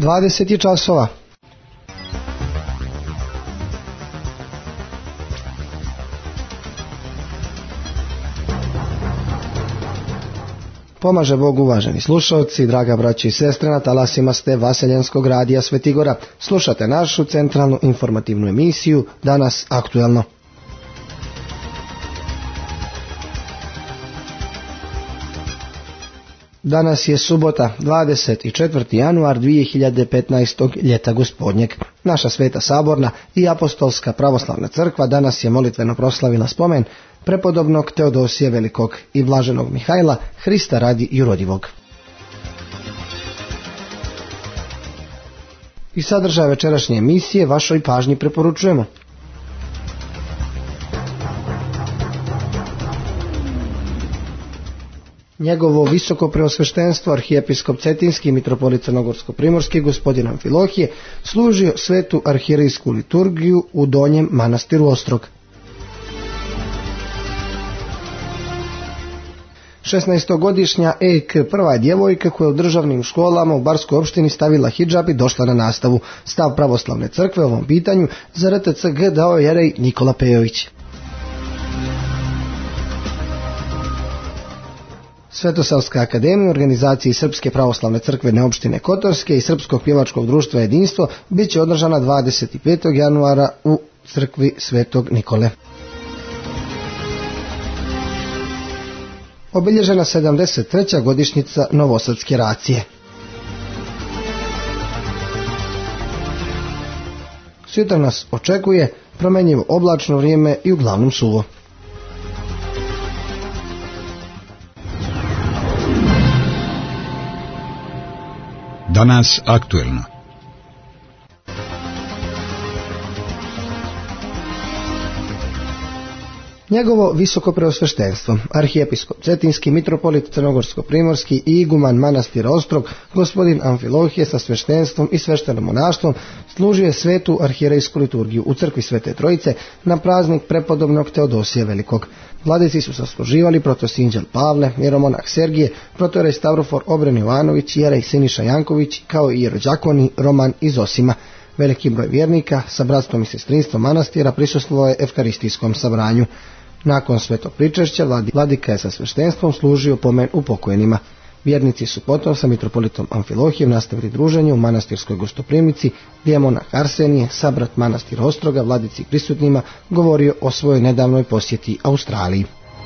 20 časova. Pomaže Bog, uvaženi slušalci, draga braći i sestre, na talasima ste Vaseljenskog radija Svetigora. Slušate našu centralnu informativnu emisiju Danas aktuelno. Danas je subota, 24. januar 2015. ljeta gospodnjeg. Naša Sveta Saborna i Apostolska pravoslavna crkva danas je molitveno proslavila spomen prepodobnog Teodosija Velikog i blaženog Mihajla, Hrista radi jurodivog. I sadržaj večerašnje emisije vašoj pažnji preporučujemo. Njegovo visoko preosveštenstvo arhijepiskop Cetinski i mitropolit Crnogorsko-primorski gospodin Amfilohije služio svetu arhijerejsku liturgiju u Donjem manastiru Ostrog. 16-godišnja Ejk prva je djevojka koja u državnim školama u Barskoj opštini stavila hidžab i došla na nastavu. Stav pravoslavne crkve o ovom pitanju za RTCG dao je jerej Nikola Pejović. Svetosavska akademija u organizaciji Srpske pravoslavne crkvene opštine Kotorske i Srpskog pjevačkog društva Jedinstvo bit će održana 25. januara u crkvi Svetog Nikole. Obilježena 73. godišnjica Novosadske racije. Sutra nas očekuje promjenjivo oblačno vrijeme i uglavnom suvo. Danas aktuelno. Njegovo visoko preosveštenstvo, arhijepiskop Cetinski, mitropolit Crnogorsko-primorski i iguman manastira Ostrog, gospodin Amfilohije sa sveštenstvom i sveštenom monaštvom služio svetu arhijerejsku liturgiju u crkvi Svete Trojice na praznik prepodobnog Teodosija Velikog. Vladici su sasluživali protosinđel Pavle, jeromonah Sergije, protojerej Stavrofor Obren Jovanović, jerej Siniša Janković, kao i jerođakoni Roman iz Osima. Veliki broj vjernika sa bratstvom i sestrinstvom manastira prisustvovao je evkaristijskom sabranju. Nakon svetog pričešća vladika je sa sveštenstvom služio pomen upokojenima. Vjernici su potom sa mitropolitom Amfilohijem nastavili druženje u manastirskoj gostoprimnici, gdje je monah Arsenije, sabrat manastira Ostroga, vladici prisutnima, govorio o svojoj nedavnoj posjeti Australiji.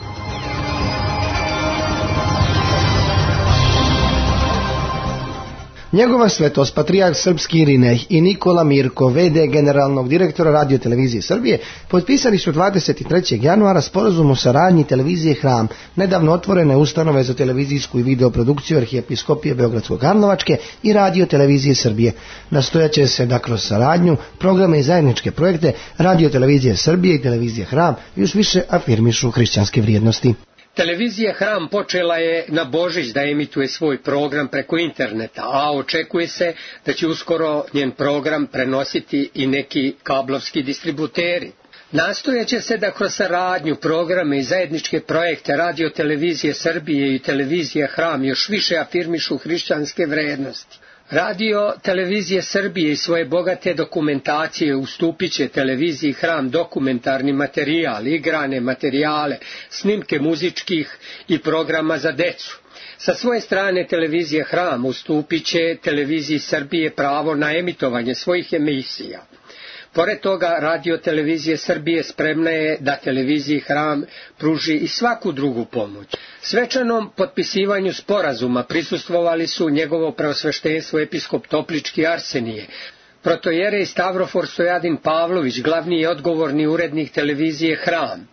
Njegova svetost patrijarh srpski Irinej i Nikola Mirko, v.d. generalnog direktora Radio televizije Srbije, potpisali su 23. januara sporazum o saradnji televizije Hram, nedavno otvorene ustanove za televizijsku i videoprodukciju Arhijepiskopije Beogradsko-Karlovačke i Radio televizije Srbije. Nastojaće se da kroz saradnju, programe i zajedničke projekte Radio televizije Srbije i televizije Hram još više afirmišu hrišćanske vrijednosti. Televizija Hram počela je na Božić da emituje svoj program preko interneta, a očekuje se da će uskoro njen program prenositi i neki kablovski distributeri. Nastojaće se da kroz saradnju, programe i zajedničke projekte Radio televizije Srbije i televizija Hram još više afirmišu hrišćanske vrednosti. Radio televizije Srbije i svoje bogate dokumentacije ustupit će televiziji Hram dokumentarni materijal, igrane materijale, snimke muzičkih i programa za decu. Sa svoje strane televizija Hram ustupit će televiziji Srbije pravo na emitovanje svojih emisija. Pored toga, Radio televizije Srbije spremna je da televiziji Hram pruži i svaku drugu pomoć. Svečanom potpisivanju sporazuma prisustvovali su njegovo preosveštenstvo episkop Toplički Arsenije, protojerej Stavrofor Stojadin Pavlović, glavni i odgovorni urednik televizije Hram,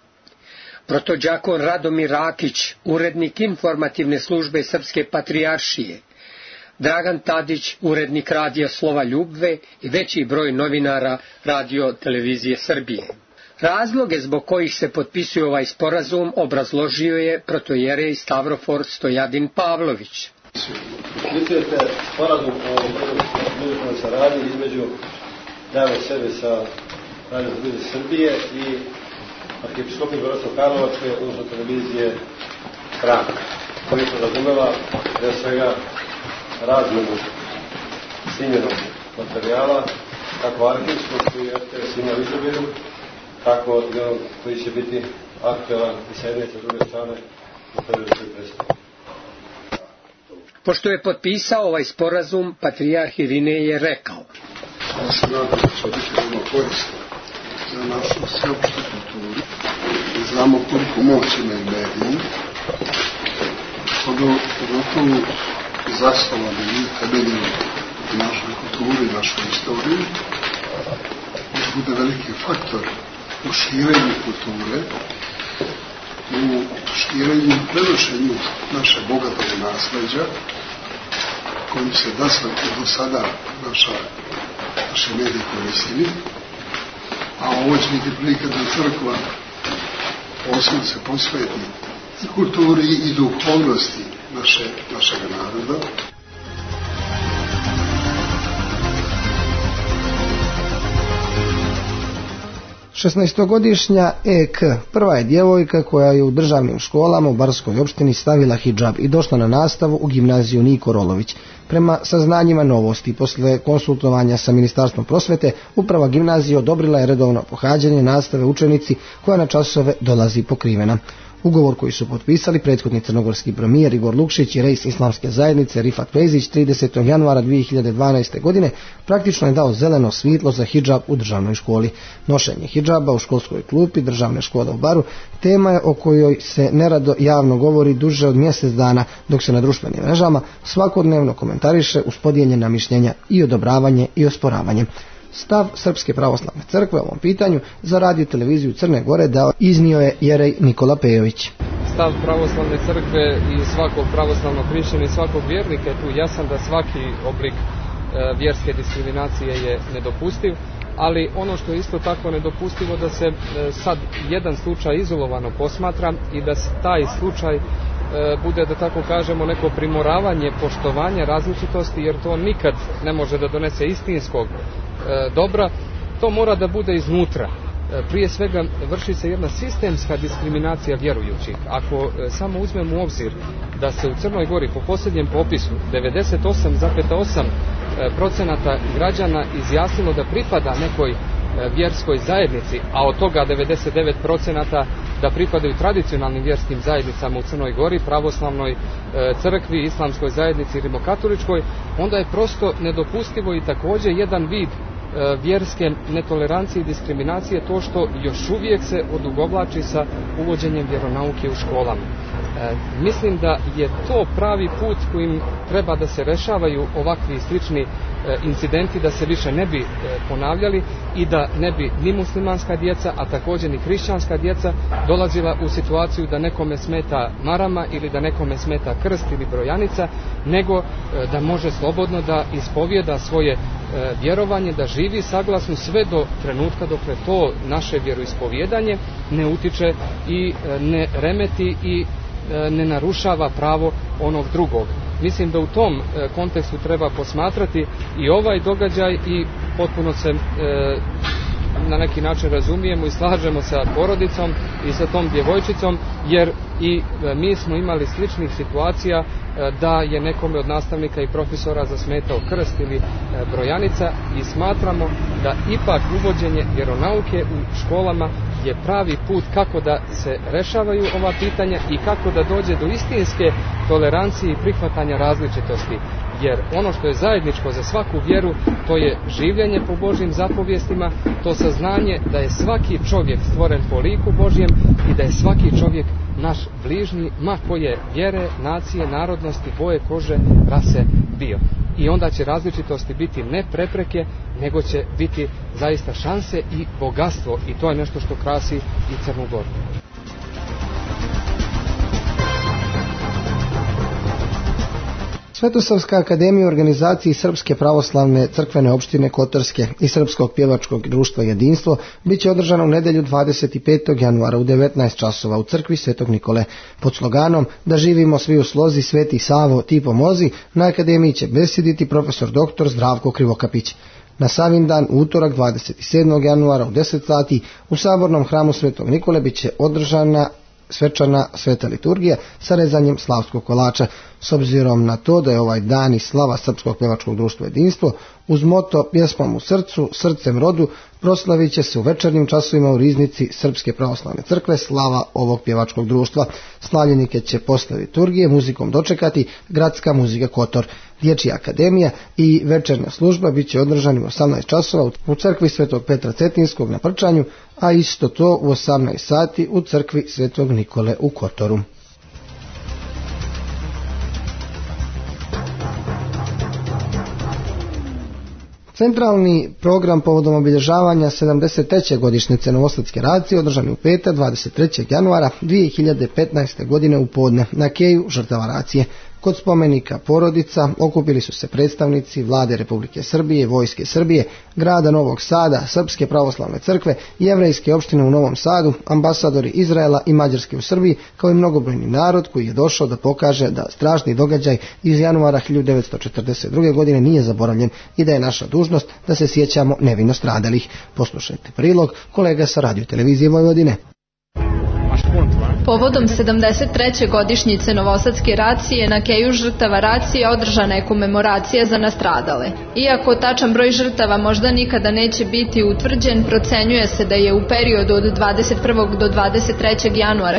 protođakon Radomir Rakić, urednik informativne službe Srpske patrijaršije, Dragan Tadić, urednik radija Slova Ljubve i veći broj novinara Radio televizije Srbije. Razloge zbog kojih se potpisuje ovaj sporazum obrazložio je protojerej Stavrofor Stojadin Pavlović. Potpisujete sporazum o međunarodnoj saradnji između Dajmo sebe sa Radio televizije Srbije i Arhijepiskopije Beogradsko-Karlovačke, odnosno televizije Hram, koji podrazumeva pre svega razmenu snimljenog materijala, kako arhivskog koji RTS ima u izobilju, tako i onog koji će biti aktualan i sa jedne i sa druge strane u periodu koji predstavlja. Pošto je potpisao ovaj sporazum, patrijarh Irinej je rekao: Ja se nadam da će biti veoma korisno za našu sveopštu kulturu. Znamo koliko moći imaju mediji, pogotovo zasnovani i temeljeni u našoj kulturi, našoj istoriji. Može bude veliki faktor u širenju kulture, u širenju i prenošenju naše bogatog nasleđa, kojim se do sada naše medije koristili, a ovo će biti prilika da crkva posebno se posveti i kulturi i duhovnosti našeg naroda. 16-godišnja EK prva je djevojka koja je u državnim školama u Barskoj opštini stavila hidžab i došla na nastavu u gimnaziju Niko Rolović. Prema saznanjima Novosti, posle konsultovanja sa Ministarstvom prosvete, uprava gimnazije odobrila je redovno pohađanje nastave učenici koja na časove dolazi pokrivena. Ugovor koji su potpisali prethodni crnogorski premijer Igor Lukšić i rejs islamske zajednice Rifat Pezić 30. januara 2012. godine praktično je dao zeleno svjetlo za hidžab u državnoj školi. Nošenje hidžaba u školskoj klupi državne škole u Baru tema je o kojoj se nerado javno govori duže od mjesec dana, dok se na društvenim mrežama svakodnevno komentariše uz podijeljena mišljenja i odobravanje i osporavanje. Stav Srpske pravoslavne crkve o ovom pitanju za radio televiziju Crne Gore iznio je jerej Nikola Pejović. Stav pravoslavne crkve i svakog pravoslavnog hrišćanina i svakog vjernika je tu jasan da svaki oblik vjerske diskriminacije je nedopustiv, ali ono što je isto tako nedopustivo da se sad jedan slučaj izolovano posmatra i da taj slučaj bude, da tako kažemo, neko primoravanje poštovanja različitosti, jer to nikad ne može da donese istinskog dobra. To mora da bude iznutra. Prije svega vrši se jedna sistemska diskriminacija vjerujućih. Ako samo uzmemo u obzir da se u Crnoj Gori po posljednjem popisu 98,8% građana izjasnilo da pripada nekoj vjerskoj zajednici, a od toga 99% da pripadaju tradicionalnim vjerskim zajednicama u Crnoj Gori, pravoslavnoj crkvi, islamskoj zajednici i rimokatoličkoj, onda je prosto nedopustivo i također jedan vid vjerske netolerancije i diskriminacije to što još uvijek se odugovlači sa uvođenjem vjeronauke u školama. Mislim da je to pravi put kojim treba da se rešavaju ovakvi slični incidenti, da se više ne bi ponavljali i da ne bi ni muslimanska djeca, a također ni hrišćanska djeca dolazila u situaciju da nekome smeta marama ili da nekome smeta krst ili brojanica, nego da može slobodno da ispovijeda svoje vjerovanje, da živi saglasno sve do trenutka dokle to naše vjeroispovjedanje ne utiče i ne remeti i ne narušava pravo onog drugog. Mislim da u tom kontekstu treba posmatrati i ovaj događaj i potpuno se na neki način razumijemo i slažemo sa porodicom i sa tom djevojčicom, jer i mi smo imali sličnih situacija da je nekome od nastavnika i profesora zasmetao krst ili brojanica i smatramo da ipak uvođenje vjeronauke u školama je pravi put kako da se rešavaju ova pitanja i kako da dođe do istinske tolerancije i prihvatanja različitosti. Jer ono što je zajedničko za svaku vjeru, to je življenje po Božjim zapovjestima, to saznanje da je svaki čovjek stvoren po liku Božjem i da je svaki čovjek naš bližnji, ma koje vjere, nacije, narodnosti, boje kože, rase bio. I onda će različitosti biti ne prepreke, nego će biti zaista šanse i bogatstvo, i to je nešto što krasi i Crnu Goru. Svetosavska akademija u organizaciji Srpske pravoslavne crkvene opštine Kotorske i Srpskog pjevačkog društva Jedinstvo bit će održana u nedjelju 25. januara u 19 časova u crkvi Svetog Nikole pod sloganom Da živimo svi u slozi, Sveti Savo ti pomozi. Na akademiji će besediti profesor dr. Zdravko Krivokapić. Na Savindan, utorak 27. januara u 10 sati u Sabornom hramu Svetog Nikole bit će održana svečana sveta liturgija sa rezanjem slavskog kolača. S obzirom na to da je ovaj dan i slava Srpskog pjevačkog društva Jedinstvo, uz moto Pjesmom u srcu, srcem rodu, proslavit će se u večernjim časovima u riznici Srpske pravoslavne crkve slava ovog pjevačkog društva. Slavljenike će posle liturgije muzikom dočekati Gradska muzika Kotor. Dječja akademija i večernja služba bit će održani u 18 časova u crkvi Svetog Petra Cetinskog na Prčanju, a isto to u 18 sati u crkvi Svetog Nikole u Kotoru. Centralni program povodom obilježavanja 73. godišnjice Novosadske racije održan u petak 23. januara 2015. godine u podne na keju žrtava racije. Kod spomenika porodica okupili su se predstavnici Vlade Republike Srbije, Vojske Srbije, grada Novog Sada, Srpske pravoslavne crkve, Jevrejske opštine u Novom Sadu, ambasadori Izraela i Mađarske u Srbiji, kao i mnogobrojni narod koji je došao da pokaže da strašni događaj iz januara 1942. godine nije zaboravljen i da je naša dužnost da se sjećamo nevino stradalih. Poslušajte prilog kolega sa Radio televizije Vojvodine. Povodom 73. godišnjice Novosadske racije na keju žrtava racije održana je komemoracija za nastradale. Iako tačan broj žrtava možda nikada neće biti utvrđen, procenjuje se da je u periodu od 21. do 23. januara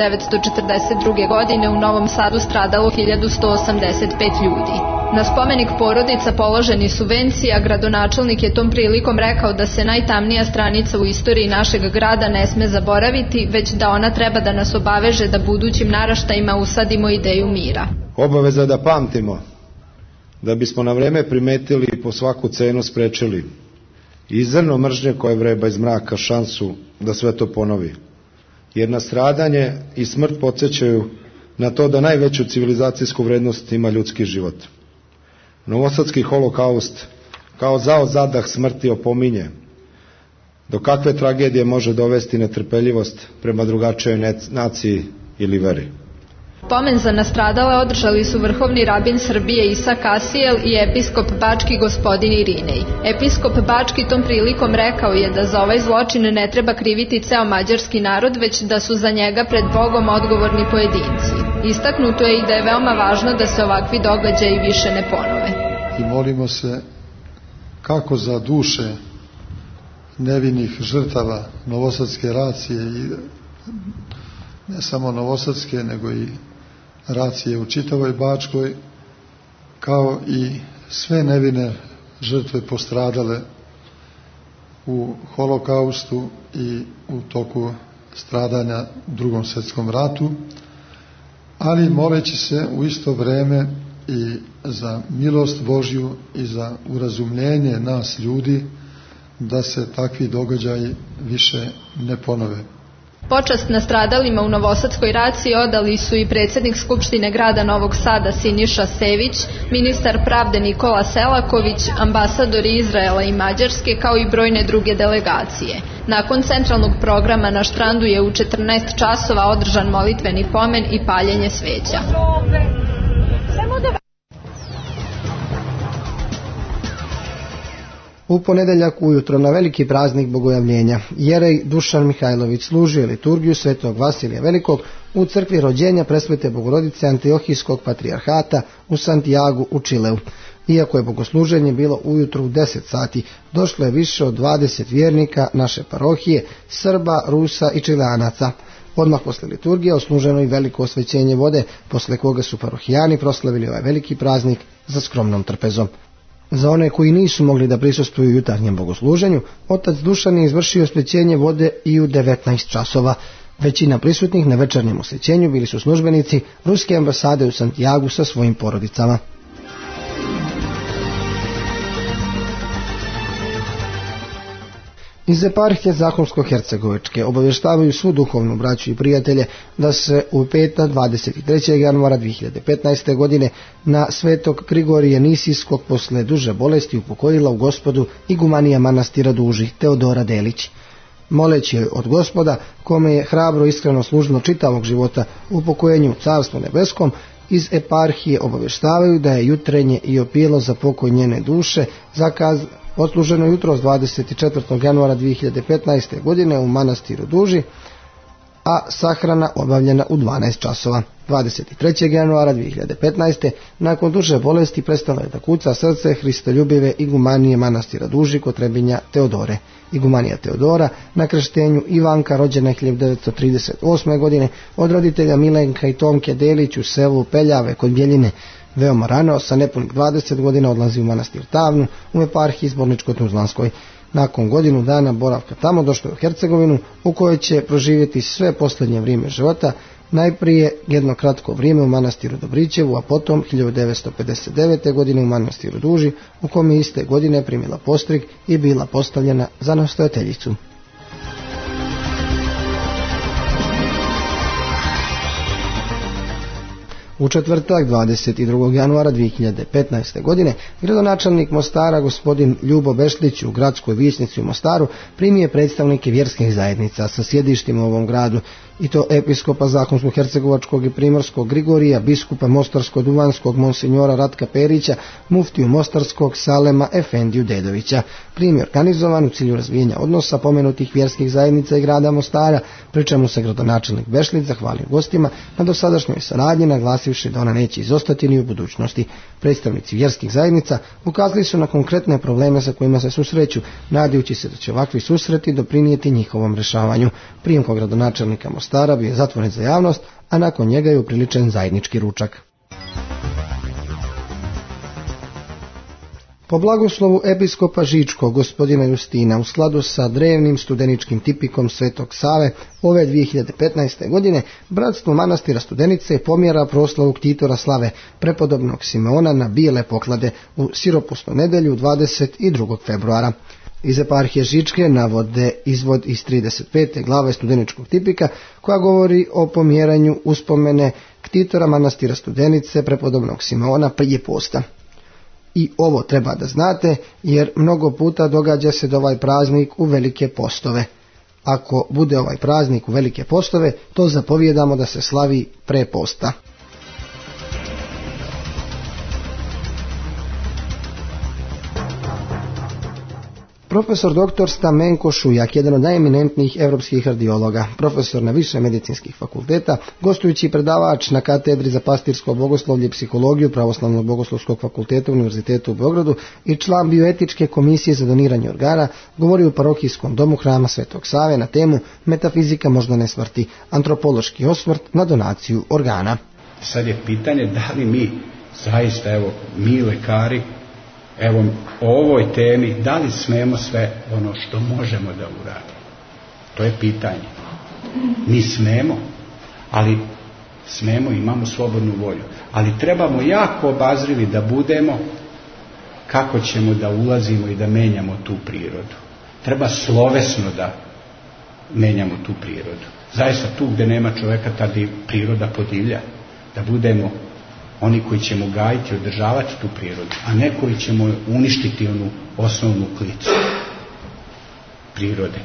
1942. godine u Novom Sadu stradalo 1185 ljudi. Na spomenik porodica položeni su venci, a gradonačelnik je tom prilikom rekao da se najtamnija stranica u istoriji našeg grada ne sme zaboraviti, već da ona treba da nas obaveže da budućim naraštajima usadimo ideju mira. Obaveza da pamtimo, da bismo na vreme primetili i po svaku cenu sprečili i zrno mržnje koje vreba iz mraka šansu da sve to ponovi. Jer nastradanje i smrt podsjećaju na to da najveću civilizacijsku vrednost ima ljudski život. Novosadski holokaust kao zao zadah smrti opominje do kakve tragedije može dovesti netrpeljivost prema drugačijoj naciji ili veri. Pomen za nastradale održali su vrhovni rabin Srbije Isa Kasijel i episkop Bački gospodin Irinej. Episkop Bački tom prilikom rekao je da za ovaj zločin ne treba kriviti ceo mađarski narod, već da su za njega pred Bogom odgovorni pojedinci. Istaknuto je i da je veoma važno da se ovakvi događaji više ne ponove. I molimo se kako za duše nevinih žrtava Novosadske racije i ne samo Novosadske, nego i racije u čitavoj Bačkoj, kao i sve nevine žrtve postradale u holokaustu i u toku stradanja u Drugom svjetskom ratu, ali moleći se u isto vreme i za milost Božju i za urazumljenje nas ljudi da se takvi događaji više ne ponove. Počast nastradalima u Novosadskoj raciji odali su i predsjednik Skupštine grada Novog Sada Siniša Sević, ministar pravde Nikola Selaković, ambasadori Izraela i Mađarske, kao i brojne druge delegacije. Nakon centralnog programa na štrandu je u 14 časova održan molitveni pomen i paljenje sveća. U ponedeljak ujutro na veliki praznik Bogojavljenja jerej Dušan Mihajlović služio liturgiju Svetog Vasilija Velikog u crkvi rođenja Presvete Bogorodice Antiohijskog patrijarhata u Santiagu u Čileu. Iako je bogosluženje bilo ujutro u 10 sati, došlo je više od 20 vjernika naše parohije, Srba, Rusa i Čileanaca. Odmah posle liturgije osluženo i veliko osvećenje vode, posle koga su parohijani proslavili ovaj veliki praznik za skromnom trpezom. Za one koji nisu mogli da prisustvuju jutarnjem bogosluženju, otac Dušan je izvršio osvećenje vode i u 19 časova. Većina prisutnih na večernjem osvećenju bili su službenici Ruske ambasade u Santiagu sa svojim porodicama. Iz eparhije Zahumsko-Hercegovačke obavještavaju svu duhovnu braću i prijatelje da se u petak 23. januara 2015. godine na Svetog Grigorija Nisijskog posle duže bolesti upokojila u Gospodu igumanija manastira Duži Teodora Delić. Moleći joj od Gospoda, kome je hrabro iskreno služeno čitavog života upokojenju u Carstvu nebeskom, iz eparhije obavještavaju da je jutrenje i opijelo za pokoj njene duše odsluženo jutros 24. januara 2015. godine u manastiru Duži, a sahrana obavljena u 12 časova. 23. januara 2015. nakon duže bolesti prestalo je da kuca srce hristoljubive igumanije manastira Duži kod Trebinja Teodore. Igumanija Teodora na krštenju Ivanka, rođena 1938. godine od roditelja Milenka i Tomke Delić u selu Peljave kod Bjeljine. Veoma rano, sa nepunih 20 godina, odlazi u manastir Tavnu u eparhiji Zborničko-Tuzlanskoj. Nakon godinu dana boravka tamo došlo je u Hercegovinu, u kojoj će proživjeti sve posljednje vrijeme života, najprije jedno kratko vrijeme u manastiru Dobrićevu, a potom 1959. godine u manastiru Duži, u kom je iste godine primila postrig i bila postavljena za nastojateljicu. U četvrtak 22. januara 2015. godine gradonačelnik Mostara gospodin Ljubo Bešlić u gradskoj vijećnici u Mostaru primio predstavnike vjerskih zajednica sa sjedištima u ovom gradu, i to episkopa Zakonsko-hercegovačkog i primorskog Grigorija, biskupa Mostarsko-duvanskog monsinjora Ratka Perića, muftiju Mostarskog Salema Efendiju Dedovića. Prijem je organizovan u cilju razvijenja odnosa pomenutih vjerskih zajednica i grada Mostara, pri čemu se gradonačelnik Bešlić zahvalio gostima na dosadašnjoj saradnji, naglasivši da ona neće izostati ni u budućnosti. Predstavnici vjerskih zajednica ukazali su na konkretne probleme sa kojima se susreću, nadajući se da će ovakvi susreti doprinijeti njihovom rješavanju. Prijem kod gradonačelnika Mostara bio je zatvoren za javnost, a nakon njega je upriličen zajednički ručak. Po blagoslovu episkopa Žičkog gospodina Justina, u skladu sa drevnim studeničkim tipikom Svetog Save, ove 2015. godine bratstvo manastira Studenice pomjera proslavu ktitora slave prepodobnog Simeona na bijele poklade u siropusnu nedelju 22. februara. Iz eparhije Žičke navode izvod iz 35. glave studeničkog tipika, koja govori o pomjeranju uspomene ktitora manastira Studenice prepodobnog Simeona prije posta. I ovo treba da znate, jer mnogo puta događa se da ovaj praznik u velike postove. Ako bude ovaj praznik u velike postove, to zapovjedamo da se slavi pre posta. Profesor dr. Stamenko Šujak, jedan od najeminentnijih europskih kardiologa, profesor na više medicinskih fakulteta, gostujući predavač na katedri za pastirsko bogoslovlje i psihologiju Pravoslavnog bogoslovskog fakulteta Univerzitetu u Beogradu i član bioetičke komisije za doniranje organa, govori u parohijskom domu Hrama Svetog Save na temu Metafizika moždane smrti, antropološki osvrt na donaciju organa. Sad je pitanje da li mi zaista, evo, mi lekari, evo, o ovoj temi, da li smemo sve ono što možemo da uradimo? To je pitanje. Mi smemo, ali smemo, imamo slobodnu volju. Ali trebamo jako obazrivi da budemo kako ćemo da ulazimo i da menjamo tu prirodu. Treba slovesno da menjamo tu prirodu. Zaista tu gdje nema čoveka, tada i priroda podivlja. Da budemo oni koji ćemo gajiti, održavati tu prirodu, a ne koji ćemo uništiti onu osnovnu klicu prirode.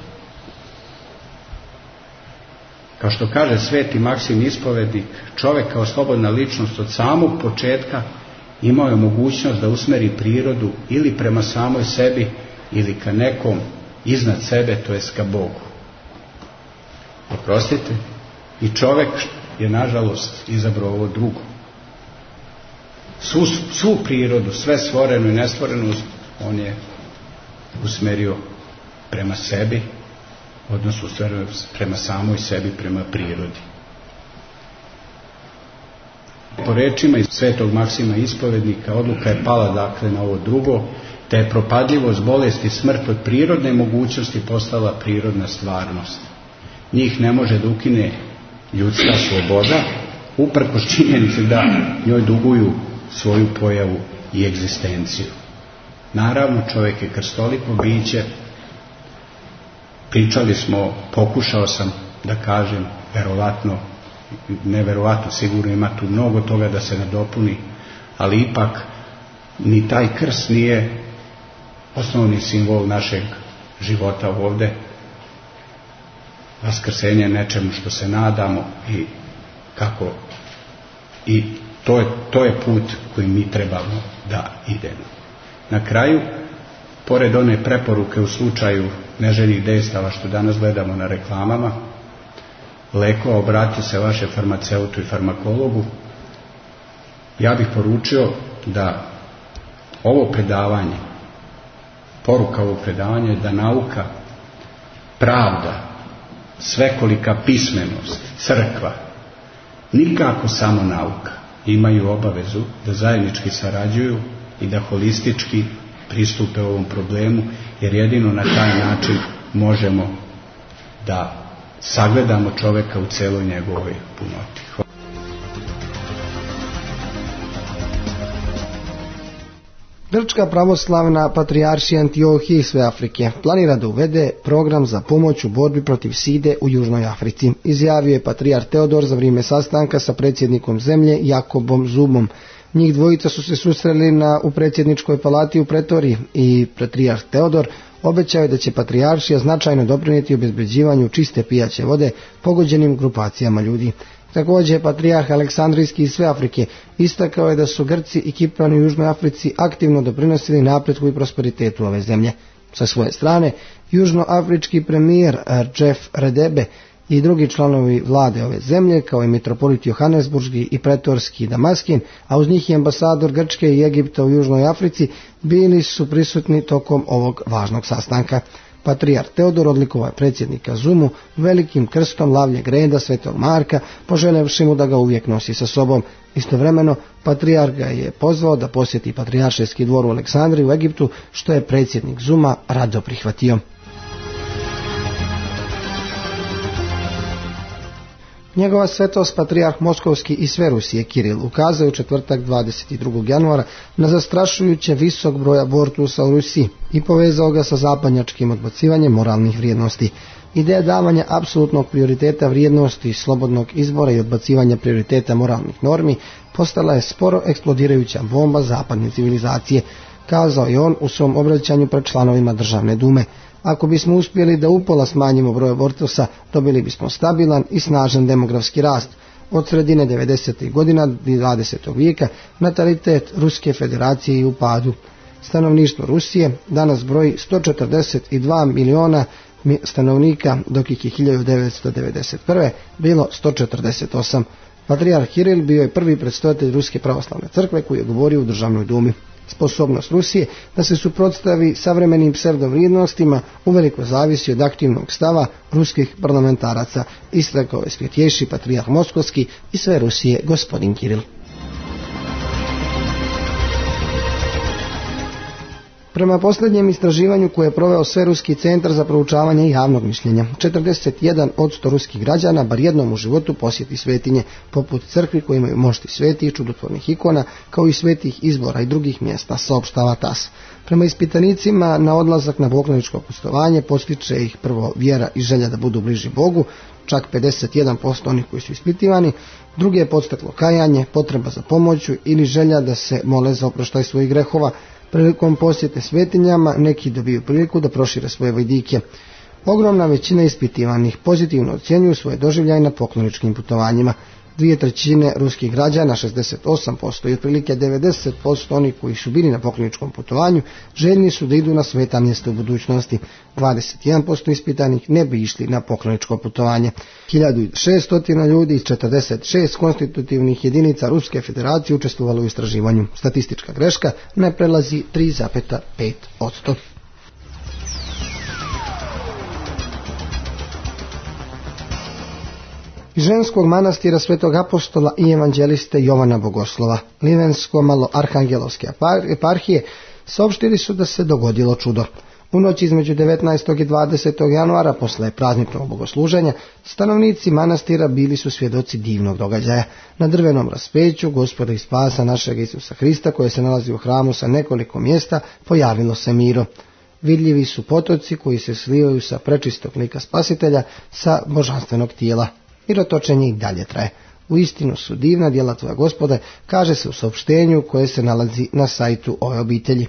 Kao što kaže sveti Maksim Ispovednik, čovjek kao slobodna ličnost od samog početka imao je mogućnost da usmeri prirodu ili prema samoj sebi ili ka nekom iznad sebe, to jest ka Bogu. Oprostite, i čovjek je nažalost izabrao ovo drugo. Svu prirodu, sve stvorenu i nestvorenu, on je usmerio prema sebi, odnosno usmerio prema samoj sebi, prema prirodi. Po rečima iz svetog Maksima Ispovednika, odluka je pala dakle na ovo drugo, te je propadljivost, bolest i smrt od prirodne mogućnosti postala prirodna stvarnost. Njih ne može da ukine ljudska sloboda, uprkos činjenici da njoj duguju svoju pojavu i egzistenciju. Naravno, čovjek je krstoliko biće. Pričali smo, pokušao sam da kažem, verovatno, neverovatno, sigurno ima tu mnogo toga da se nadopuni, ali ipak ni taj krst nije osnovni simbol našeg života ovdje. Vaskrsenje je nečemu što se nadamo i kako, i to je put koji mi trebamo da idemo. Na kraju, pored one preporuke u slučaju neželjenih dejstava što danas gledamo na reklamama, lekova, obratite se vašem farmaceutu i farmakologu. Ja bih poručio da ovo predavanje, poruka ovog predavanja je da nauka, pravda, svekolika pismenost, crkva, nikako samo nauka, imaju obavezu da zajednički sarađuju i da holistički pristupe ovom problemu, jer jedino na taj način možemo da sagledamo čoveka u celoj njegovoj punoti. Grčka pravoslavna patrijaršija Antiohije i sve Afrike planira da uvede program za pomoć u borbi protiv side u Južnoj Africi, izjavio je patrijar Teodor za vrijeme sastanka sa predsjednikom zemlje Jakobom Zumom. Njih dvojica su se susreli u predsjedničkoj palati u Pretoriji i patrijar Teodor obećao je da će patrijaršija značajno doprinijeti obezbeđivanju čiste pijaće vode pogođenim grupacijama ljudi. Također, patrijarh Aleksandrijski iz sve Afrike istakao je da su Grci i Kiprani u Južnoj Africi aktivno doprinosili napretku i prosperitetu ove zemlje. Sa svoje strane, južnoafrički premijer Jeff Radebe i drugi članovi vlade ove zemlje, kao i mitropolit Johannesburški i pretorski Damaskin, a uz njih i ambasador Grčke i Egipta u Južnoj Africi, bili su prisutni tokom ovog važnog sastanka. Patrijar Teodor odlikovao je predsjednika Zumu velikim krstom lavljeg reda Svetog Marka, poželevši mu da ga uvijek nosi sa sobom. Istovremeno, patrijar ga je pozvao da posjeti patrijaršijski dvor u Aleksandriji u Egiptu, što je predsjednik Zuma rado prihvatio. Njegova svetost patrijarh Moskovski i sve Rusije Kiril ukazao u četvrtak 22. januara na zastrašujuće visok broj abortusa u Rusiji i povezao ga sa zapadnjačkim odbacivanjem moralnih vrijednosti. Ideja davanja apsolutnog prioriteta vrijednosti, slobodnog izbora i odbacivanja prioriteta moralnih normi postala je sporo eksplodirajuća bomba zapadne civilizacije, kazao je on u svom obraćanju pred članovima Državne dume. Ako bismo uspjeli da upola smanjimo broj abortusa, dobili bismo stabilan i snažan demografski rast. Od sredine 90. godina 20. vijeka natalitet Ruske federacije je u padu. Stanovništvo Rusije danas broji 142 miliona stanovnika, dok ih je 1991. bilo 148. Patrijarh Kiril bio je prvi predstojatelj Ruske pravoslavne crkve koji je govorio u Državnoj dumi. Sposobnost Rusije da se suprotstavi savremenim psevdovrijednostima uveliko zavisi od aktivnog stava ruskih parlamentaraca, istakao je svjetješi patrijarh Moskovski i sve Rusije gospodin Kiril. Prema posljednjem istraživanju koje je proveo Sveruski centar za proučavanje javnog mišljenja, 41% ruskih građana bar jednom u životu posjeti svetinje, poput crkvi koje imaju mošti svetih, čudotvornih ikona, kao i svetih izbora i drugih mjesta, saopštava TASS. Prema ispitanicima, na odlazak na pokloničko pustovanje postiče ih prvo vjera i želja da budu bliži Bogu, čak 51% onih koji su ispitivani, drugi je podstaklo kajanje, potreba za pomoću ili želja da se mole za oproštaj svojih grehova. Prilikom posjete svetinjama neki dobiju priliku da prošire svoje vidike. Ogromna većina ispitivanih pozitivno ocjenjuju svoje doživljaje na pokloničkim putovanjima. 2/3 ruskih građana, 68% i otprilike 90% onih koji su bili na pokloničkom putovanju, željni su da idu na sveta mjesta u budućnosti. 21% ispitanih ne bi išli na pokloničko putovanje. 1600 ljudi iz 46 konstitutivnih jedinica Ruske federacije učestvovalo u istraživanju. Statistička greška ne prelazi 3,5%. Iz ženskog manastira Svetog apostola i evanđeliste Jovana Bogoslova, Livensko-malo-arhangelovske eparhije, saopštili su da se dogodilo čudo. U noći između 19. i 20. januara, posle prazničnog bogosluženja, stanovnici manastira bili su svjedoci divnog događaja. Na drvenom raspeću Gospoda i spasa našeg Isusa Hrista, koje se nalazi u hramu sa nekoliko mjesta, pojavilo se miro. Vidljivi su potoci koji se slivaju sa prečistog lika spasitelja sa božanstvenog tijela. Mirotočenje i dalje traje. Uistinu su divna djela tvoja Gospode, kaže se u saopštenju koje se nalazi na sajtu ove obitelji.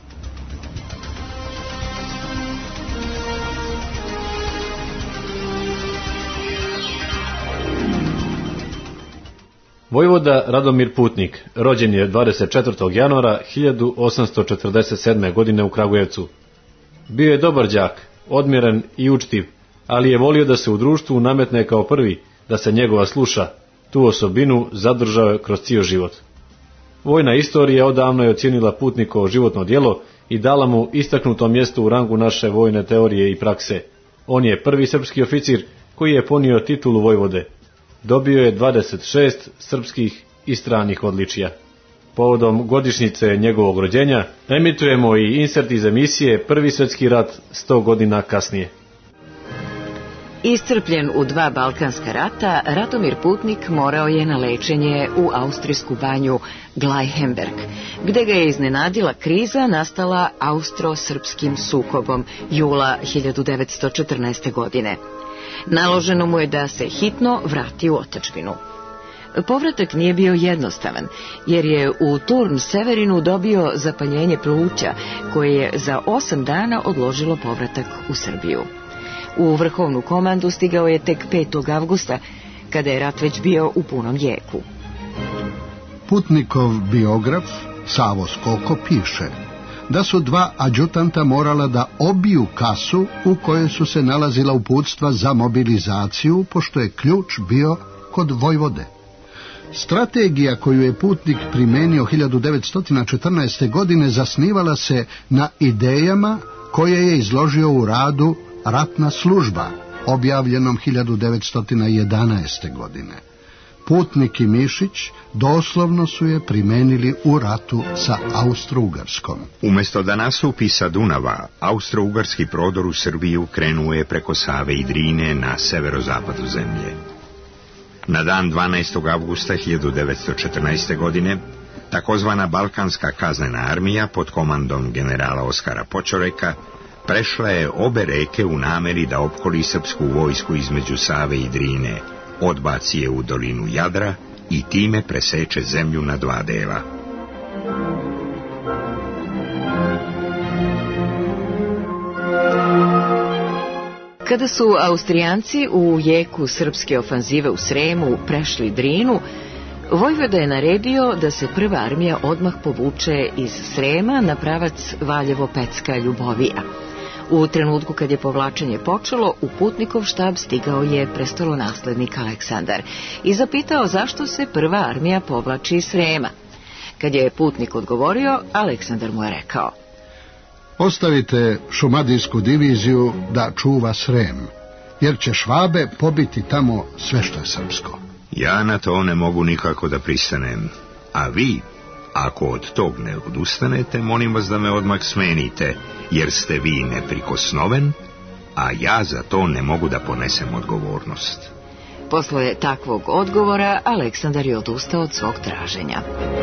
Vojvoda Radomir Putnik rođen je 24. januara 1847. godine u Kragujevcu. Bio je dobar đak, odmjeren i učtiv, ali je volio da se u društvu nametne kao prvi, da se njegova sluša. Tu osobinu zadržao je kroz cijel život. Vojna istorija odavno je ocijenila putnikovo životno djelo i dala mu istaknuto mjesto u rangu naše vojne teorije i prakse. On je prvi srpski oficir koji je ponio titulu vojvode. Dobio je 26 srpskih i stranih odličija. Povodom godišnjice njegovog rođenja emitujemo i insert iz emisije Prvi svjetski rat 100 godina kasnije. Iscrpljen u 2 balkanska rata, Ratomir Putnik morao je na lečenje u austrijsku banju Glajhemberg, gde ga je iznenadila kriza nastala austro-srpskim sukobom jula 1914. godine. Naloženo mu je da se hitno vrati u otadžbinu. Povratak nije bio jednostavan, jer je u Turn Severinu dobio zapaljenje pluća, koje je za 8 dana odložilo povratak u Srbiju. U vrhovnu komandu stigao je tek 5. avgusta, kada je rat već bio u punom jeku. Putnikov biograf Savo Skoko piše da su 2 adjutanta morala da obiju kasu u kojoj su se nalazila uputstva za mobilizaciju, pošto je ključ bio kod vojvode. Strategija koju je Putnik primenio 1914. godine zasnivala se na idejama koje je izložio u radu Ratna služba, objavljenom 1911. godine. Putnik i Mišić doslovno su je primenili u ratu sa Austro-Ugarskom. Umjesto da nastupi sa Dunava, austro-ugarski prodor u Srbiju krenuo je preko Save i Drine na severozapadu zemlje. Na dan 12. avgusta 1914. godine takozvana Balkanska kaznena armija pod komandom generala Oskara Počoreka prešla je obe reke u nameri da opkoli srpsku vojsku između Save i Drine, odbaci je u dolinu Jadra i time preseče zemlju na 2 dela. Kada su Austrijanci u jeku srpske ofanzive u Sremu prešli Drinu, vojvoda je naredio da se prva armija odmah povuče iz Srema na pravac Valjevo-Pecka-Ljubovija. U trenutku kad je povlačenje počelo, u Putnikov štab stigao je prestolonaslednik Aleksandar i zapitao zašto se prva armija povlači iz Srema. Kad je Putnik odgovorio, Aleksandar mu je rekao: ostavite šumadijsku diviziju da čuva Srem, jer će Švabe pobiti tamo sve što je srpsko. Ja na to ne mogu nikako da pristanem, a vi, ako od tog ne odustanete, molim vas da me odmah smenite, jer ste vi neprikosnoven, a ja za to ne mogu da ponesem odgovornost. Posle takvog odgovora, Aleksandar je odustao od svog traženja.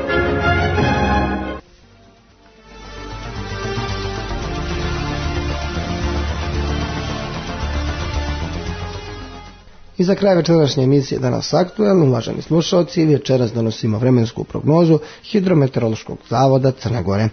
I za kraj večerašnje emisije Danas aktuelno, uvaženi slušalci, večeras donosimo vremensku prognozu Hidrometeorološkog zavoda Crne Gore.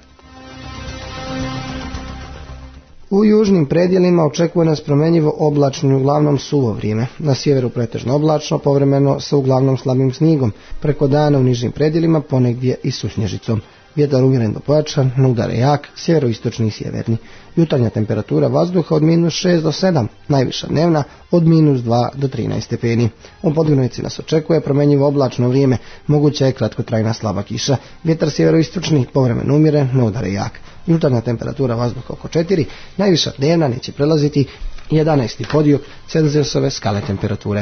U južnim predjelima očekuje nas promjenjivo oblačno i uglavnom suvo vrijeme. Na sjeveru pretežno oblačno, povremeno sa uglavnom slabim snigom. Preko dana u nižim predjelima ponegdje i sušnježicom. Vjetar umjeren do pojačan, na udare jak, sjeveroistočni i sjeverni. Jutarnja temperatura vazduha od -6 do 7, najviša dnevna od -2 do 13 stepeni. U Podgorici nas očekuje promjenjivo oblačno vrijeme, moguća je kratkotrajna slaba kiša. Vjetar sjeveroistočni, povremeno umjeren, na udare jak. Jutarnja temperatura vazduha oko 4, najviša dnevna neće prelaziti 11,5 dio Celzijusove skale temperature.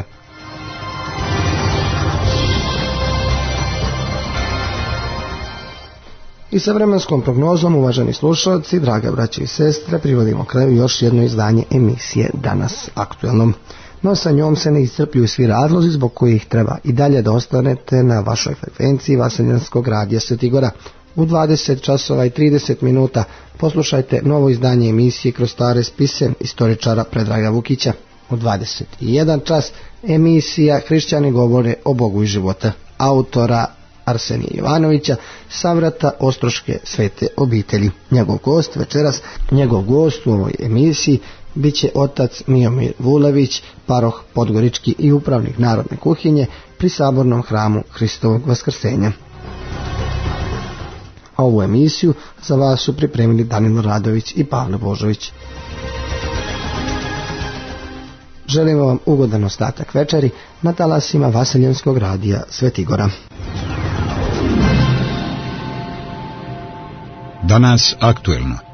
I sa vremenskom prognozom, uvaženi slušalci, drage braće i sestre, privodimo kraju još jedno izdanje emisije Danas aktuelnom. No sa njom se ne iscrpljuju svi razlozi zbog kojih treba i dalje da ostanete na vašoj frekvenciji Vaseljanskog radija Sveti Gora. U 20 časova i 30 minuta poslušajte novo izdanje emisije Kroz stare spise istoričara Predraga Vukića. U 21 čas emisija Hrišćani govore o Bogu i života, autora Arsenija Ivanovića, savrata Ostroške svete obitelji. Njegov gost u ovoj emisiji bit će otac Mijomir Vulević, paroh Podgorički i upravnik Narodne kuhinje pri Sabornom hramu Hristovog Vaskrsenja. A ovu emisiju za vas su pripremili Danilo Radović i Pavle Božović. Želimo vam ugodan ostatak večeri na talasima Vaseljenskog radija Svetigora. Danas aktuelno.